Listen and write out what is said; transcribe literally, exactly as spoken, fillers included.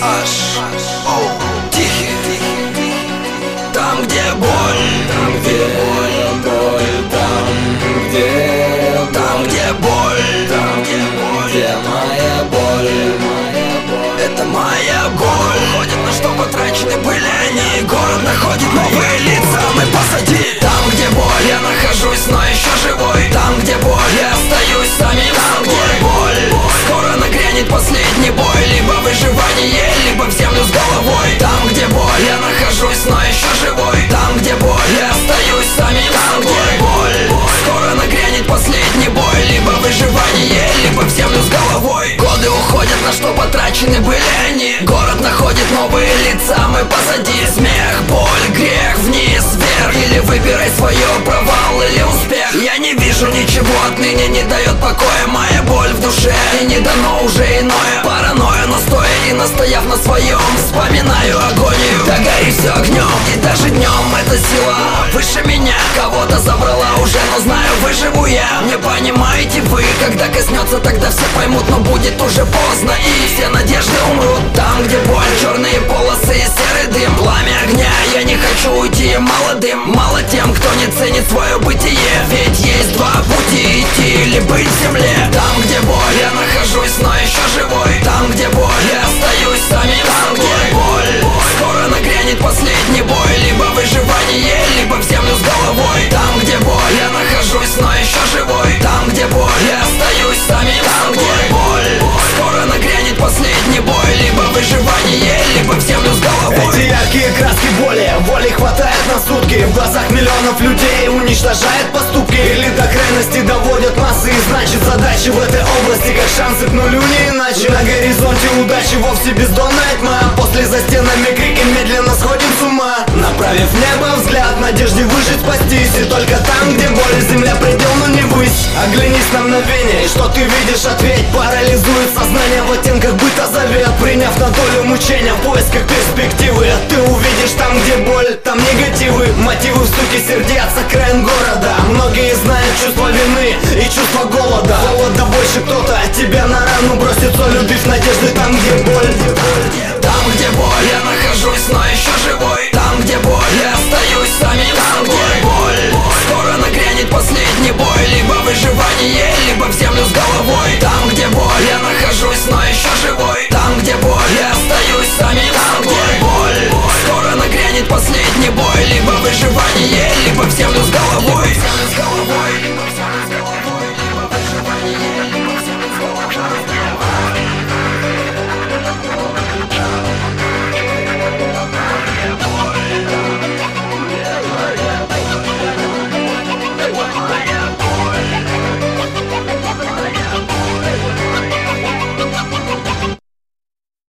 Аш, оу, тихий. Там, где боль, там, где боль, там, где там, где боль, там, где боль, где моя боль, моя боль. это моя боль. Ходят на что потрачены были они. Город находит новые лица, мы позади. Там, где боль, я нахожусь, но еще живой. Там, где боль, я остаюсь самим собой. Там, где боль, скоро нагрянет последний бой. Либо выживание, либо в землю с головой. Там, где боль, я нахожусь, но еще живой. Там, где боль, я остаюсь самим собой. Там, где боль, скоро нагрянет последний бой. Либо выживание, либо в землю с головой. Годы уходят, на что потрачены были они. Город находит новые лица, мы позади. Смех, боль, грех, вниз, вверх. Или выбирай свое, провал или успех. Я не вижу ничего отныне, не дает покоя моя боль в душе. И не дано уже иное, паранойя. Но стоя и настояв на своем, вспоминаю агонию. Да гори все огнем, и даже днем эта сила выше меня. Кого-то забрала уже, но знаю, выживу я. Не понимаете вы, когда коснется, тогда все поймут. Но будет уже поздно, и все надежды умрут. Там, где боль, черные полосы и серый дым. Пламя огня, я не хочу уйти молодым. Мало тем, кто не ценит свое бытие. Ведь есть два пути: идти или быть в земле. Там, где боль, я нахожусь, но еще живой. Там, где боль, я остаюсь самим собой. Там, где боль, скоро нагрянет последний бой. Либо выживание, либо в землю с головой. Там, где боль, я нахожусь, но еще живой. Там, где боль, я остаюсь самим собой. Там, где боль, скоро нагрянет последний бой. Либо выживание, либо в землю с головой. Эти яркие краски боли, воли хватает на сутки. В глазах миллионов людей уничтожает поступки. Или до крайности доводят массы. И значит задачи в этой области как шансы к нулю, не иначе. На горизонте удачи вовсе бездонная тьма. После за стенами крики, медленно сходим с ума. Направив в небо взгляд, надежде выжить, спастись. И только там, где боль, земля предел, но не высь. Оглянись на мгновение, и что ты видишь, ответь. Парализует сознание в оттенках быта завет. Приняв на долю мучения в поисках перспективы. Ты увидишь там, где боль, там негативы. Мотивы в стуке сердец, окраин города. Многие знают чувство вины и чувство голода. Голода больше кто-то тебя на рану бросит, любив надежды там, где боль. Там, где боль, я нахожусь, но еще живой. Там, где боль, я остаюсь самим собой. Там, где боль, скоро нагрянет последний бой. Либо выживание, либо в землю с головой. Там, где боль, я нахожусь, но еще живой. Там, где боль, я остаюсь самим собой. Там, где боль, скоро нагрянет последний бой. Либо выживание, либо в землю с головой.